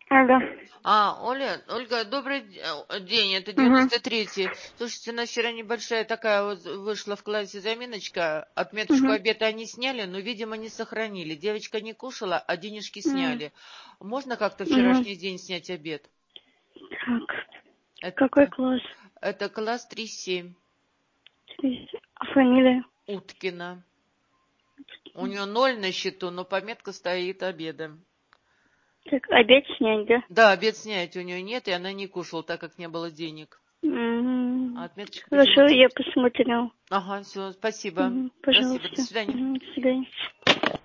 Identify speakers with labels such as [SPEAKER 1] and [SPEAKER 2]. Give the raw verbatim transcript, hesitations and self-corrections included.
[SPEAKER 1] Алло.
[SPEAKER 2] А, Оля, Ольга, добрый д- э, день, это
[SPEAKER 1] Угу.
[SPEAKER 2] девяносто третий. Слушайте, у нас вчера небольшая такая вот вышла в классе заминочка. Отметочку
[SPEAKER 1] Угу.
[SPEAKER 2] обеда они сняли, но, видимо, не сохранили. Девочка не кушала, а денежки
[SPEAKER 1] Угу.
[SPEAKER 2] сняли. Можно как-то
[SPEAKER 1] Угу.
[SPEAKER 2] вчерашний день снять обед?
[SPEAKER 1] Так. Какой
[SPEAKER 2] Это,
[SPEAKER 1] класс?
[SPEAKER 2] это класс три семь.
[SPEAKER 1] А фамилия?
[SPEAKER 2] Уткина. У нее ноль на счету, но пометка стоит обедом.
[SPEAKER 1] Так, обед снять, да?
[SPEAKER 2] Да, обед снять у нее нет, и она не кушала, так как не было денег. А
[SPEAKER 1] Угу.
[SPEAKER 2] отметочка
[SPEAKER 1] Хорошо,
[SPEAKER 2] почему-то...
[SPEAKER 1] я посмотрел.
[SPEAKER 2] Ага, все, спасибо.
[SPEAKER 1] Угу.
[SPEAKER 2] Спасибо, до
[SPEAKER 1] Пожалуйста.
[SPEAKER 2] свидания.
[SPEAKER 1] Угу. До свидания.